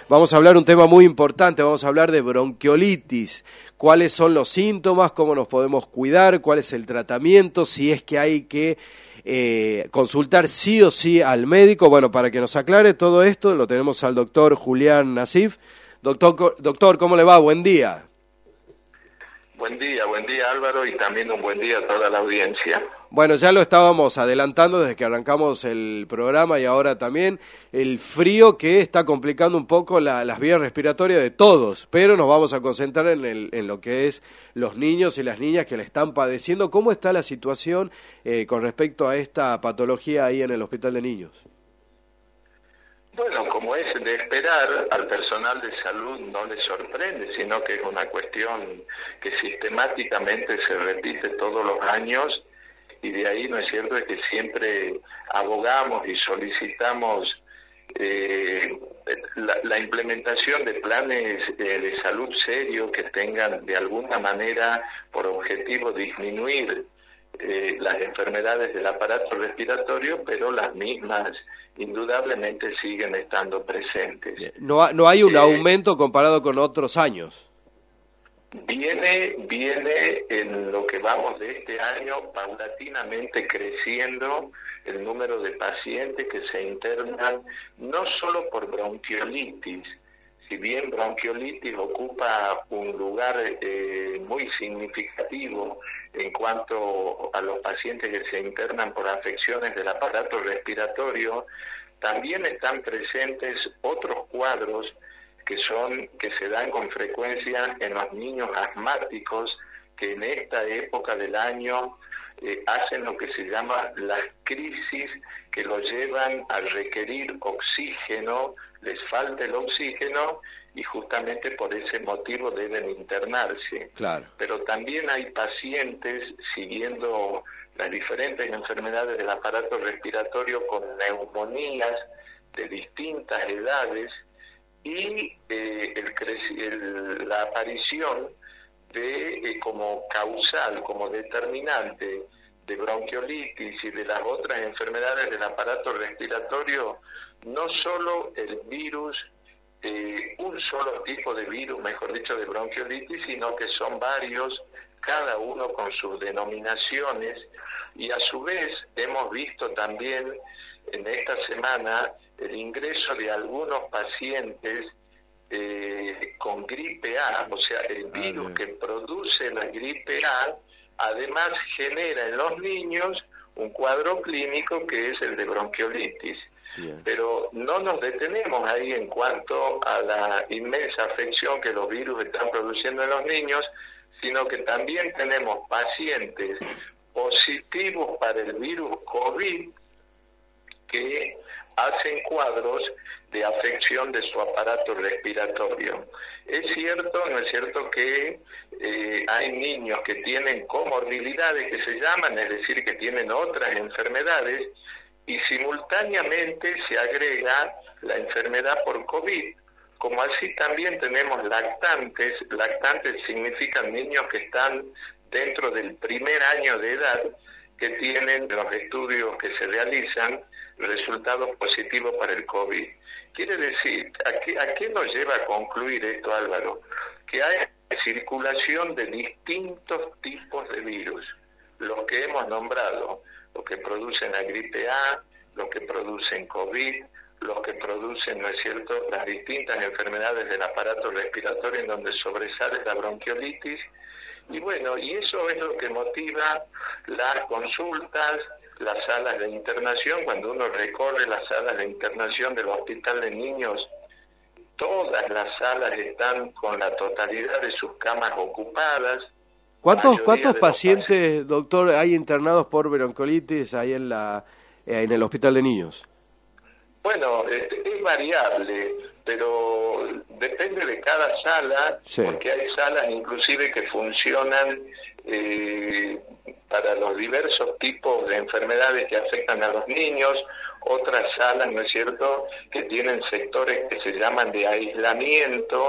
Vamos a hablar un tema muy importante, vamos a hablar de bronquiolitis. ¿Cuáles son los síntomas? ¿Cómo nos podemos cuidar? ¿Cuál es el tratamiento? Si es que hay que consultar sí o sí al médico. Bueno, para que nos aclare todo esto, lo tenemos al doctor Julián Nasif. Doctor, ¿cómo le va? Buen día. Buen día Álvaro, y también un buen día a toda la audiencia. Bueno, ya lo estábamos adelantando desde que arrancamos el programa y ahora también el frío que está complicando un poco las vías respiratorias de todos, pero nos vamos a concentrar en lo que es los niños y las niñas que la están padeciendo. ¿Cómo está la situación con respecto a esta patología ahí en el Hospital de Niños? Bueno, como es de esperar, al personal de salud no le sorprende, sino que es una cuestión que sistemáticamente se repite todos los años, y de ahí, ¿no es cierto?, es que siempre abogamos y solicitamos la implementación de planes de salud serios que tengan de alguna manera por objetivo disminuir las enfermedades del aparato respiratorio, pero las mismas indudablemente siguen estando presentes. No hay un aumento comparado con otros años. Viene en lo que vamos de este año paulatinamente creciendo el número de pacientes que se internan, no solo por bronquiolitis. Si bien bronquiolitis ocupa un lugar muy significativo en cuanto a los pacientes que se internan por afecciones del aparato respiratorio, también están presentes otros cuadros que se dan con frecuencia en los niños asmáticos, que en esta época del año hacen lo que se llama las crisis, que lo llevan a requerir oxígeno, les falta el oxígeno y justamente por ese motivo deben internarse. Claro. Pero también hay pacientes siguiendo las diferentes enfermedades del aparato respiratorio con neumonías de distintas edades y la aparición de como causal, como determinante de bronquiolitis y de las otras enfermedades del aparato respiratorio, no solo el virus, un solo tipo de virus, mejor dicho, de bronquiolitis, sino que son varios, cada uno con sus denominaciones, y a su vez hemos visto también en esta semana el ingreso de algunos pacientes con gripe A, o sea, el virus que produce la gripe A, además genera en los niños un cuadro clínico que es el de bronquiolitis. Bien. Pero no nos detenemos ahí en cuanto a la inmensa afección que los virus están produciendo en los niños, sino que también tenemos pacientes positivos para el virus COVID que hacen cuadros de afección de su aparato respiratorio. Es cierto, ¿no es cierto?, que hay niños que tienen comorbilidades que se llaman, es decir, que tienen otras enfermedades, y simultáneamente se agrega la enfermedad por COVID. Como así también tenemos lactantes significan niños que están dentro del primer año de edad, que tienen los estudios que se realizan resultados positivos para el COVID. Quiere decir, ¿a qué nos lleva a concluir esto, Álvaro? Que hay circulación de distintos tipos de virus, los que hemos nombrado, los que producen la gripe A, los que producen COVID, los que producen, ¿no es cierto?, las distintas enfermedades del aparato respiratorio en donde sobresale la bronquiolitis. Y bueno, y eso es lo que motiva las consultas, las salas de internación. Cuando uno recorre las salas de internación del Hospital de Niños, todas las salas están con la totalidad de sus camas ocupadas. ¿Cuántos pacientes, doctor, hay internados por bronquiolitis ahí en el Hospital de Niños? Bueno, es variable, pero depende de cada sala, sí. Porque hay salas inclusive que funcionan para los diversos tipos de enfermedades que afectan a los niños, otras salas, ¿no es cierto?, que tienen sectores que se llaman de aislamiento,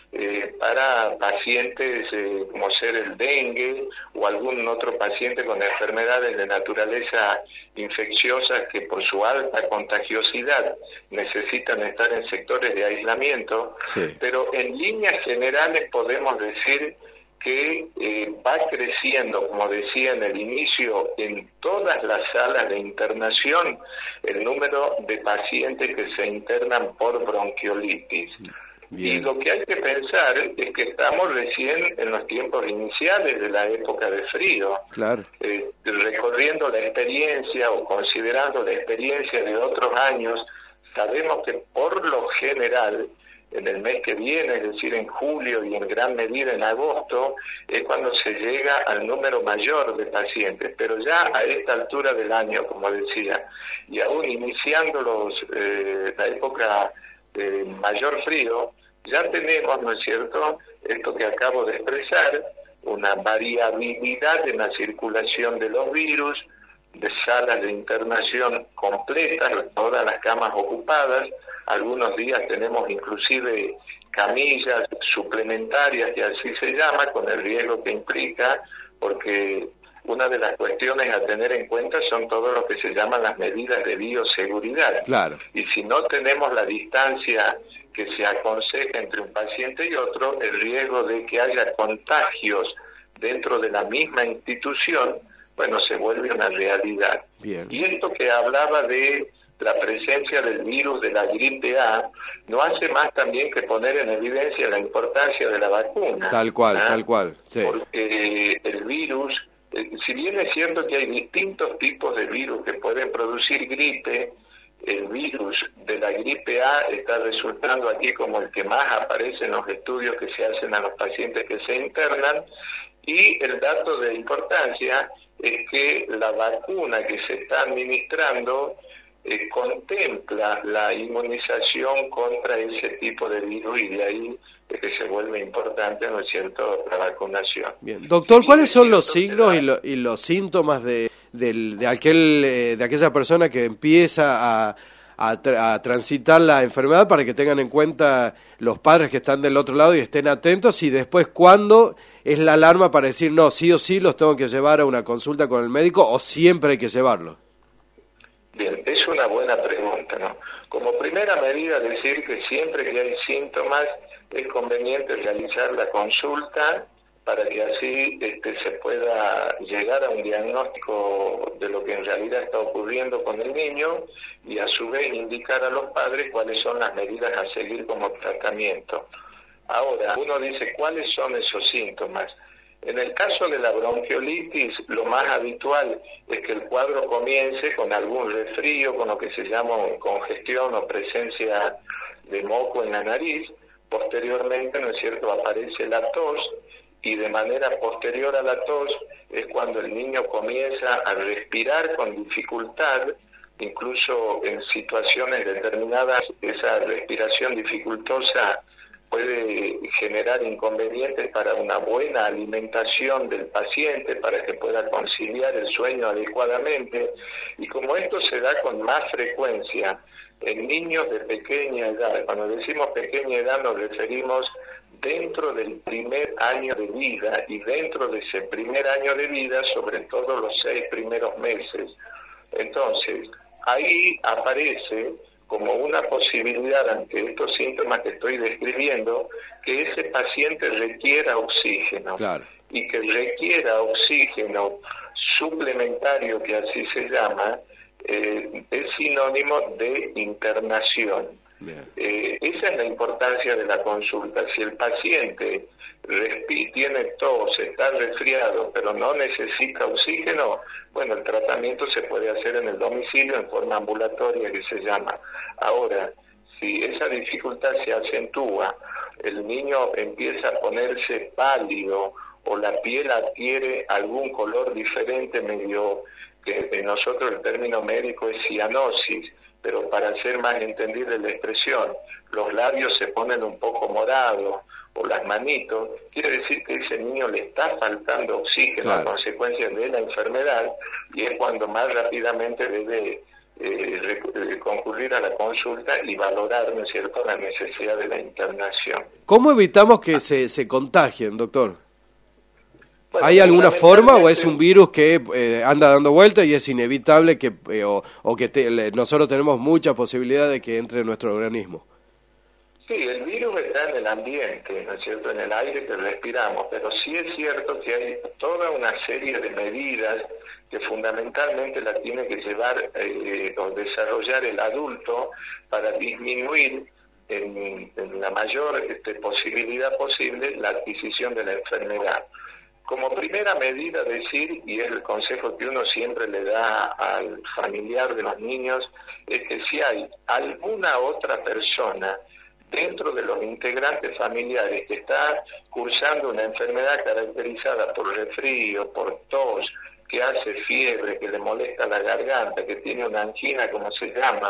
para pacientes como ser el dengue o algún otro paciente con enfermedades de naturaleza infecciosas que por su alta contagiosidad necesitan estar en sectores de aislamiento, sí. Pero en líneas generales podemos decir que va creciendo, como decía en el inicio, en todas las salas de internación el número de pacientes que se internan por bronquiolitis. Bien. Y lo que hay que pensar es que estamos recién en los tiempos iniciales de la época de frío. Claro. Recorriendo la experiencia o considerando la experiencia de otros años, sabemos que por lo general, en el mes que viene, es decir, en julio y en gran medida en agosto, es cuando se llega al número mayor de pacientes. Pero ya a esta altura del año, como decía, y aún iniciando la época de mayor frío, ya tenemos, ¿no es cierto?, esto que acabo de expresar, una variabilidad en la circulación de los virus, de salas de internación completas, todas las camas ocupadas. Algunos días tenemos inclusive camillas suplementarias, que así se llama, con el riesgo que implica, porque una de las cuestiones a tener en cuenta son todo lo que se llaman las medidas de bioseguridad. Claro. Y si no tenemos la distancia que se aconseja entre un paciente y otro, el riesgo de que haya contagios dentro de la misma institución, bueno, se vuelve una realidad. Bien. Y esto que hablaba de la presencia del virus de la gripe A, no hace más también que poner en evidencia la importancia de la vacuna. Tal cual, sí. Porque el virus, si bien es cierto que hay distintos tipos de virus que pueden producir gripe, el virus de la gripe A está resultando aquí como el que más aparece en los estudios que se hacen a los pacientes que se internan, y el dato de importancia es que la vacuna que se está administrando contempla la inmunización contra ese tipo de virus, y de ahí es que se vuelve importante, ¿no es cierto?, la vacunación. Bien. Doctor, ¿cuáles son los signos y los síntomas de aquella persona que empieza a transitar la enfermedad, para que tengan en cuenta los padres que están del otro lado y estén atentos, y después cuándo es la alarma para decir, no, sí o sí los tengo que llevar a una consulta con el médico, o siempre hay que llevarlo? Bien, es una buena pregunta, ¿no? Como primera medida, decir que siempre que hay síntomas es conveniente realizar la consulta para que así se pueda llegar a un diagnóstico de lo que en realidad está ocurriendo con el niño, y a su vez indicar a los padres cuáles son las medidas a seguir como tratamiento. Ahora, uno dice, ¿cuáles son esos síntomas? En el caso de la bronquiolitis, lo más habitual es que el cuadro comience con algún resfrío, con lo que se llama congestión o presencia de moco en la nariz. Posteriormente, ¿no es cierto?, aparece la tos, y de manera posterior a la tos es cuando el niño comienza a respirar con dificultad. Incluso en situaciones determinadas esa respiración dificultosa puede generar inconvenientes para una buena alimentación del paciente, para que pueda conciliar el sueño adecuadamente. Y como esto se da con más frecuencia en niños de pequeña edad, cuando decimos pequeña edad nos referimos dentro del primer año de vida, y dentro de ese primer año de vida, sobre todo los 6 primeros meses. Entonces, ahí aparece como una posibilidad, ante estos síntomas que estoy describiendo, que ese paciente requiera oxígeno. Claro. Y que requiera oxígeno suplementario, que así se llama, es sinónimo de internación. Esa es la importancia de la consulta. Si el paciente tiene tos, está resfriado, pero no necesita oxígeno, bueno, el tratamiento se puede hacer en el domicilio en forma ambulatoria, que se llama. Ahora, si esa dificultad se acentúa, el niño empieza a ponerse pálido, o la piel adquiere algún color diferente, medio, que en nosotros el término médico es cianosis, pero para hacer más entendible la expresión, los labios se ponen un poco morados, o las manitos, quiere decir que a ese niño le está faltando oxígeno, claro, a consecuencia de la enfermedad, y es cuando más rápidamente debe concurrir a la consulta y valorar, ¿no es cierto?, la necesidad de la internación. ¿Cómo evitamos que se contagien, doctor? Bueno, ¿Hay alguna forma o es un virus que anda dando vuelta y es inevitable que nosotros tenemos mucha posibilidad de que entre en nuestro organismo? Sí, el virus está en el ambiente, ¿no es cierto?, en el aire que respiramos, pero sí es cierto que hay toda una serie de medidas que fundamentalmente la tiene que llevar o desarrollar el adulto para disminuir en la mayor posibilidad posible la adquisición de la enfermedad. Como primera medida decir, y es el consejo que uno siempre le da al familiar de los niños, es que si hay alguna otra persona dentro de los integrantes familiares que está cursando una enfermedad caracterizada por resfrío, por tos, que hace fiebre, que le molesta la garganta, que tiene una angina, como se llama,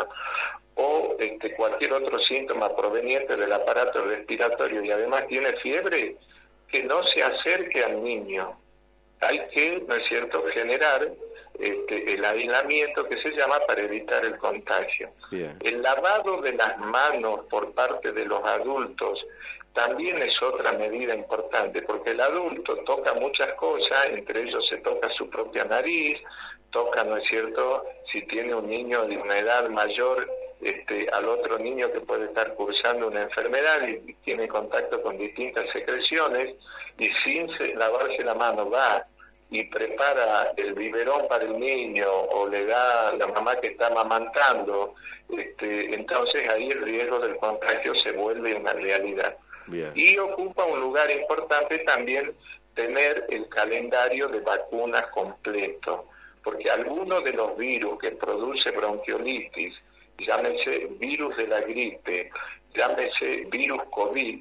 o cualquier otro síntoma proveniente del aparato respiratorio y además tiene fiebre, que no se acerque al niño. Hay que, ¿no es cierto?, generar el aislamiento que se llama para evitar el contagio. Bien. El lavado de las manos por parte de los adultos también es otra medida importante, porque el adulto toca muchas cosas, entre ellos se toca su propia nariz, toca, ¿no es cierto?, si tiene un niño de una edad mayor, al otro niño que puede estar cursando una enfermedad y tiene contacto con distintas secreciones, y sin lavarse la mano va y prepara el biberón para el niño o le da a la mamá que está amamantando, entonces ahí el riesgo del contagio se vuelve una realidad. Bien. Y ocupa un lugar importante también tener el calendario de vacunas completo, porque algunos de los virus que produce bronquiolitis, llámese virus de la gripe, llámese virus COVID,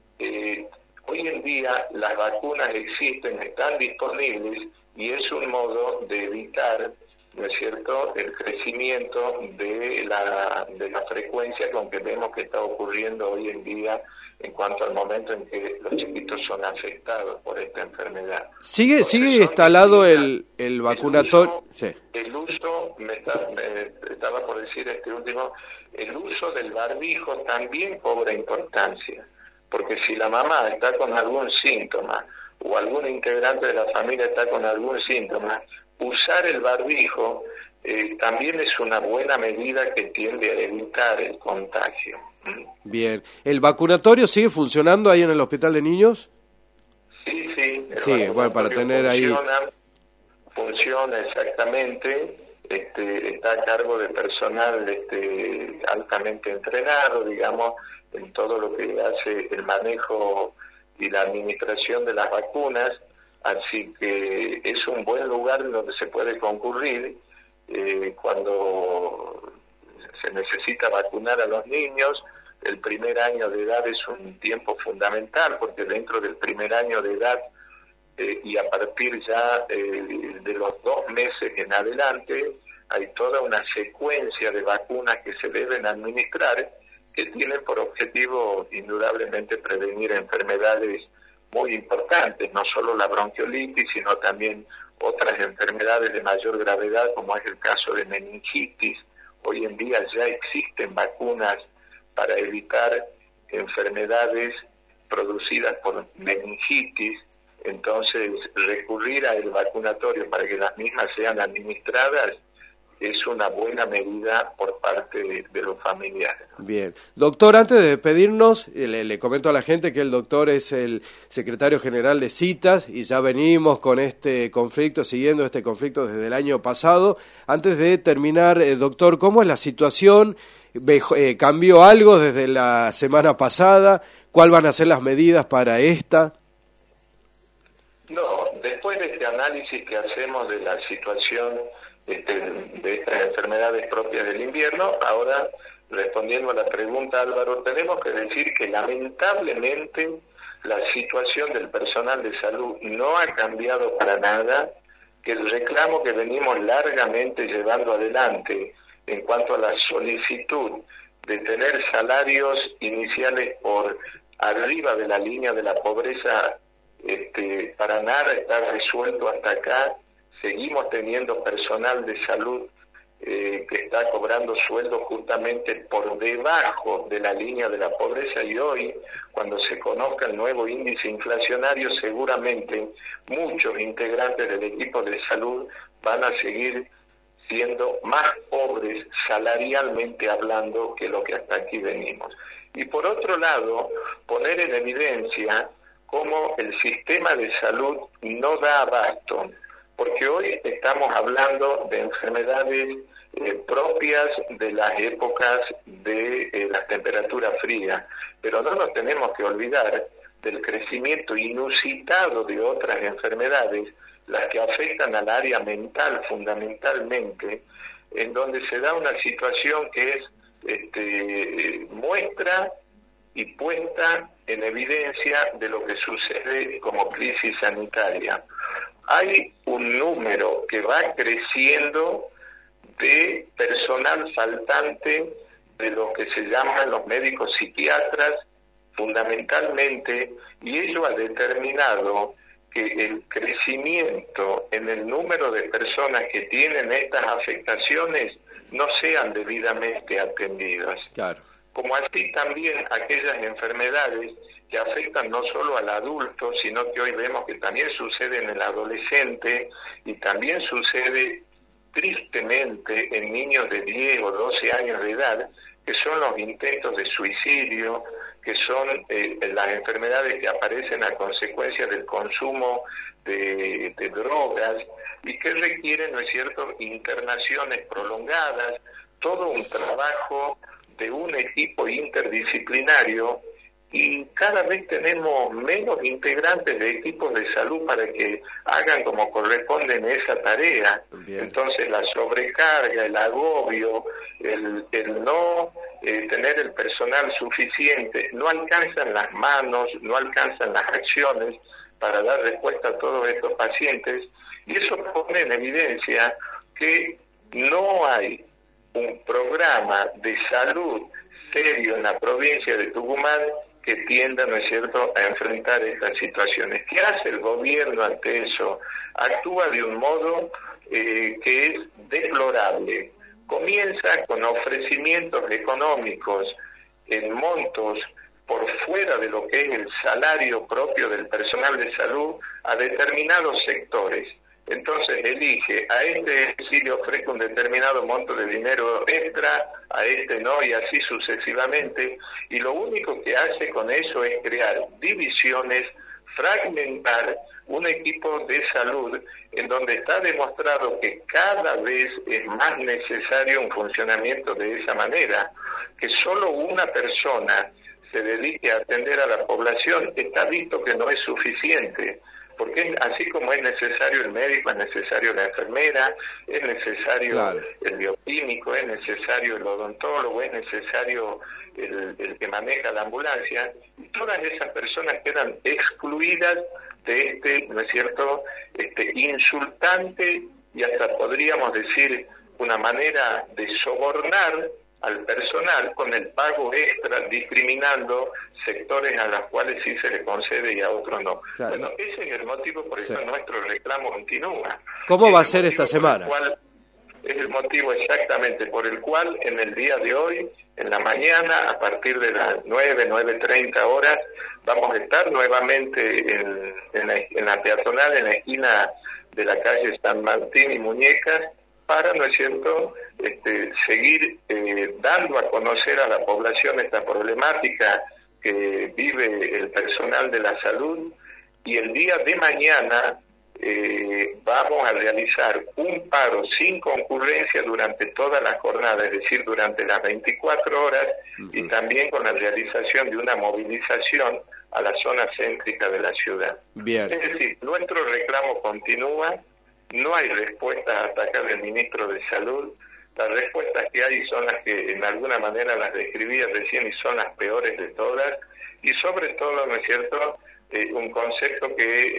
hoy en día las vacunas existen, están disponibles y es un modo de evitar, ¿no es cierto?, el crecimiento de la frecuencia con que vemos que está ocurriendo hoy en día en cuanto al momento en que los chiquitos son afectados por esta enfermedad. ¿Sigue instalado el vacunatorio? El uso, me estaba por decir último, el uso del barbijo también cobra importancia, porque si la mamá está con algún síntoma o algún integrante de la familia está con algún síntoma, usar el barbijo también es una buena medida que tiende a evitar el contagio. Bien. ¿El vacunatorio sigue funcionando ahí en el hospital de niños? Sí, sí. Sí, bueno, para tener ahí... Funciona exactamente, está a cargo de personal altamente entrenado, digamos, en todo lo que hace el manejo y la administración de las vacunas, así que es un buen lugar donde se puede concurrir cuando se necesita vacunar a los niños. El primer año de edad es un tiempo fundamental, porque dentro del primer año de edad y a partir ya de los 2 meses en adelante, hay toda una secuencia de vacunas que se deben administrar, que tienen por objetivo indudablemente prevenir enfermedades muy importantes, no solo la bronquiolitis, sino también otras enfermedades de mayor gravedad, como es el caso de meningitis. Hoy en día ya existen vacunas para evitar enfermedades producidas por meningitis, entonces recurrir al vacunatorio para que las mismas sean administradas es una buena medida por parte de los familiares. Bien. Doctor, antes de despedirnos, le comento a la gente que el doctor es el secretario general de CITAS y ya venimos con este conflicto, siguiendo este conflicto desde el año pasado. Antes de terminar, doctor, ¿cómo es la situación? ¿Cambió algo desde la semana pasada? ¿Cuáles van a ser las medidas para esta? No, después de este análisis que hacemos de la situación de estas enfermedades propias del invierno, ahora respondiendo a la pregunta, Álvaro, tenemos que decir que lamentablemente la situación del personal de salud no ha cambiado para nada, que el reclamo que venimos largamente llevando adelante en cuanto a la solicitud de tener salarios iniciales por arriba de la línea de la pobreza, para nada está resuelto hasta acá. Seguimos teniendo personal de salud que está cobrando sueldos justamente por debajo de la línea de la pobreza, y hoy, cuando se conozca el nuevo índice inflacionario, seguramente muchos integrantes del equipo de salud van a seguir siendo más pobres salarialmente hablando que lo que hasta aquí venimos. Y por otro lado, poner en evidencia cómo el sistema de salud no da abasto, porque hoy estamos hablando de enfermedades propias de las épocas de las temperaturas frías, pero no nos tenemos que olvidar del crecimiento inusitado de otras enfermedades, las que afectan al área mental fundamentalmente, en donde se da una situación que es muestra y puesta en evidencia de lo que sucede como crisis sanitaria. Hay un número que va creciendo de personal faltante de lo que se llaman los médicos psiquiatras, fundamentalmente, y ello ha determinado que el crecimiento en el número de personas que tienen estas afectaciones no sean debidamente atendidas. Claro. Como así también aquellas enfermedades que afectan no solo al adulto, sino que hoy vemos que también sucede en el adolescente y también sucede tristemente en niños de 10 o 12 años de edad, que son los intentos de suicidio, que son las enfermedades que aparecen a consecuencia del consumo de drogas y que requieren, ¿no es cierto?, internaciones prolongadas, todo un trabajo de un equipo interdisciplinario, y cada vez tenemos menos integrantes de equipos de salud para que hagan como corresponde en esa tarea. Bien. Entonces la sobrecarga, el agobio, el no tener el personal suficiente, no alcanzan las manos, no alcanzan las acciones para dar respuesta a todos estos pacientes, y eso pone en evidencia que no hay un programa de salud serio en la provincia de Tucumán que tienda, ¿no es cierto?, a enfrentar estas situaciones. ¿Qué hace el gobierno ante eso? Actúa de un modo que es deplorable. Comienza con ofrecimientos económicos en montos por fuera de lo que es el salario propio del personal de salud a determinados sectores. Entonces elige, a este sí le ofrece un determinado monto de dinero extra, a este no, y así sucesivamente, y lo único que hace con eso es crear divisiones, fragmentar un equipo de salud en donde está demostrado que cada vez es más necesario un funcionamiento de esa manera, que solo una persona se dedique a atender a la población, está visto que no es suficiente. Porque así como es necesario el médico, es necesario la enfermera, es necesario claro. El bioquímico, es necesario el odontólogo, es necesario el que maneja la ambulancia, y todas esas personas quedan excluidas de ¿no es cierto?, insultante y hasta podríamos decir una manera de sobornar al personal con el pago extra, discriminando sectores a los cuales sí se le concede y a otros no. Claro. Bueno, ese es el motivo por el cual nuestro reclamo continúa. ¿Cómo va a ser esta semana? Es el motivo exactamente por el cual en el día de hoy, en la mañana, a partir de las 9:30 horas, vamos a estar nuevamente en la peatonal, en la esquina de la calle San Martín y Muñecas, para, ¿no es cierto?, seguir dando a conocer a la población esta problemática que vive el personal de la salud, y el día de mañana vamos a realizar un paro sin concurrencia durante toda la jornada, es decir, durante las 24 horas, y también con la realización de una movilización a la zona céntrica de la ciudad. Bien. Es decir, nuestro reclamo continúa. No hay respuestas hasta acá del ministro de Salud. Las respuestas que hay son las que en alguna manera las describía recién y son las peores de todas. Y sobre todo, ¿no es cierto?, un concepto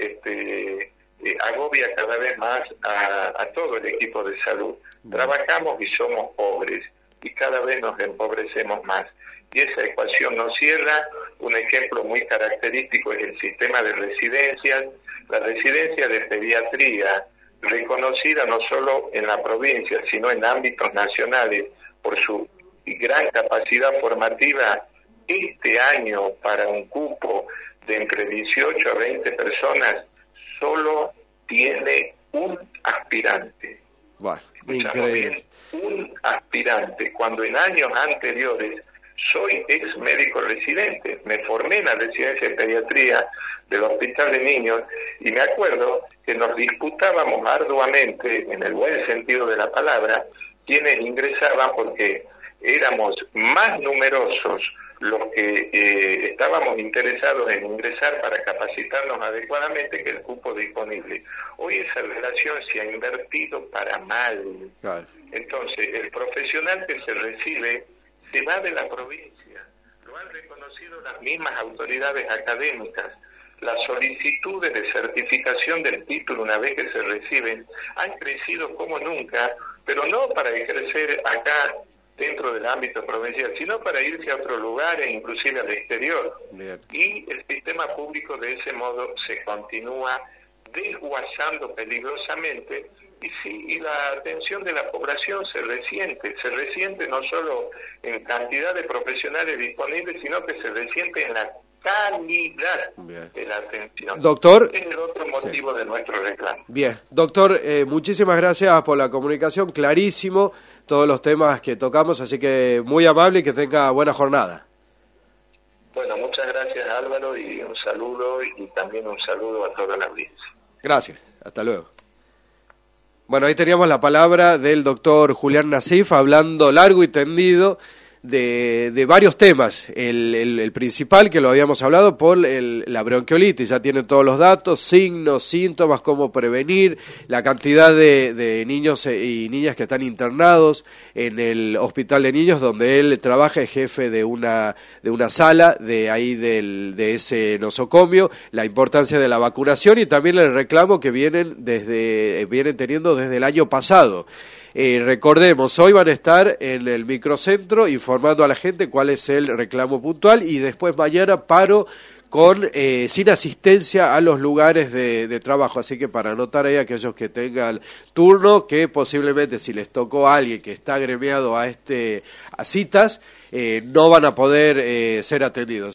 que agobia cada vez más a todo el equipo de salud. Trabajamos y somos pobres y cada vez nos empobrecemos más. Y esa ecuación no cierra. Un ejemplo muy característico es el sistema de residencias. La residencia de pediatría reconocida no solo en la provincia, sino en ámbitos nacionales por su gran capacidad formativa. Este año, para un cupo de entre 18 a 20 personas, solo tiene un aspirante. Bueno, increíble. Bien, un aspirante, cuando en años anteriores soy ex médico residente, me formé en la residencia de pediatría del Hospital de Niños y me acuerdo que nos disputábamos arduamente, en el buen sentido de la palabra, quienes ingresaban, porque éramos más numerosos los que estábamos interesados en ingresar para capacitarnos adecuadamente que el cupo disponible. Hoy esa relación se ha invertido para mal. Claro. Entonces, el profesional que se recibe se va de la provincia. Lo han reconocido las mismas autoridades académicas. Las solicitudes de certificación del título una vez que se reciben han crecido como nunca, pero no para crecer acá dentro del ámbito provincial, sino para irse a otros lugares, inclusive al exterior. Bien. Y el sistema público de ese modo se continúa desguazando peligrosamente, y la atención de la población se resiente no solo en cantidad de profesionales disponibles, sino que se resiente en la calidad de la atención. Doctor, es el otro motivo de nuestro reclamo. Bien, doctor, muchísimas gracias por la comunicación, clarísimo todos los temas que tocamos, así que muy amable y que tenga buena jornada. Bueno, muchas gracias Álvaro, y un saludo, y también un saludo a toda la audiencia. Gracias, hasta luego. Bueno, ahí teníamos la palabra del doctor Julián Nasif hablando largo y tendido de varios temas. El principal, que lo habíamos hablado, por la bronquiolitis. Ya tienen todos los datos, signos, síntomas, cómo prevenir, la cantidad de niños y niñas que están internados en el Hospital de Niños, donde él trabaja, es jefe de una sala de ahí de ese nosocomio, la importancia de la vacunación y también el reclamo que vienen teniendo desde el año pasado. Recordemos, hoy van a estar en el microcentro informando a la gente cuál es el reclamo puntual, y después mañana paro sin asistencia a los lugares de trabajo, así que para anotar ahí a aquellos que tengan turno, que posiblemente si les tocó a alguien que está agremiado a citas, no van a poder ser atendidos.